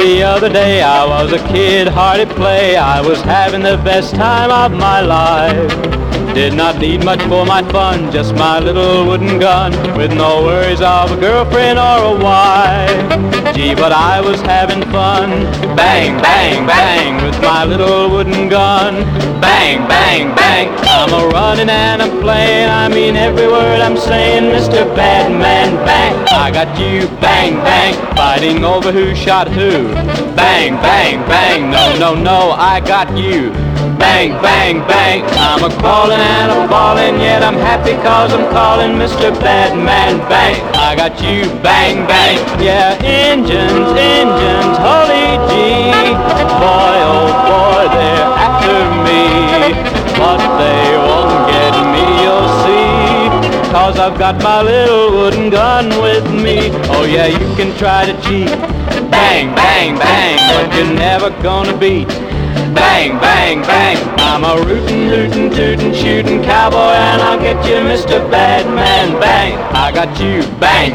The other day I was a kid, hard at play. I was having the best time of my life. Did not need much for my fun, just my little wooden gun, with no worries of a girlfriend or a wife. Gee, but I was having fun. Bang, bang, bang, with my little wooden gun. Bang, bang, bang, I'm a running and I'm playing. I mean every word I'm saying, Mr. Badman, bang. I got you, bang, bang, fighting over who shot who. Bang, bang, bang, no, no, no, I got you. Bang, bang, bang, I'm a-crawling and I'm falling, yet I'm happy cause I'm calling Mr. Badman, bang. I got you, bang, bang, yeah, engines, engines, holy gee. Boy, oh boy, they're after me, but they won't get me, you'll see, cause I've got my little wooden gun with me. Oh yeah, you can try to cheat, bang, bang, bang, but you're never gonna beat. Bang, bang, bang, I'm a rootin', hootin', tootin', shootin' cowboy, and I'll get you, Mr. Badman, bang. I got you, bang,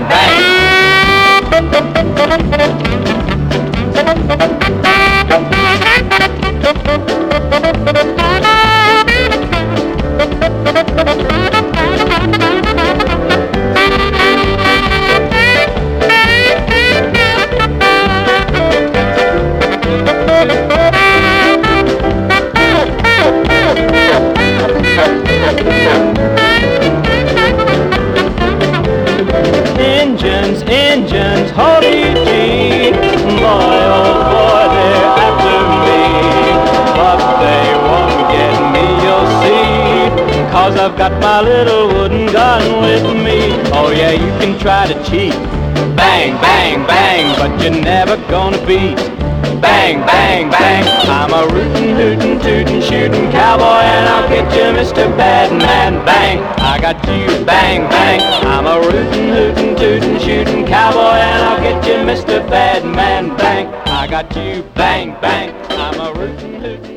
Engines, engines, holy gee. Boy, oh boy, they're after me, but they won't get me, you'll see, cause I've got my little wooden gun with me. Oh yeah, you can try to cheat, bang, bang, bang, but you're never gonna beat. Bang, bang, bang, I'm a rootin', hootin', tootin', shootin' cowboy, and I'll get you, Mr. Badman, bang. I got you, bang, bang, I'm a rootin', hootin', tootin', shootin' cowboy, and I'll get you, Mr. Badman, bang. I got you, bang, bang, I'm a rootin', hootin'.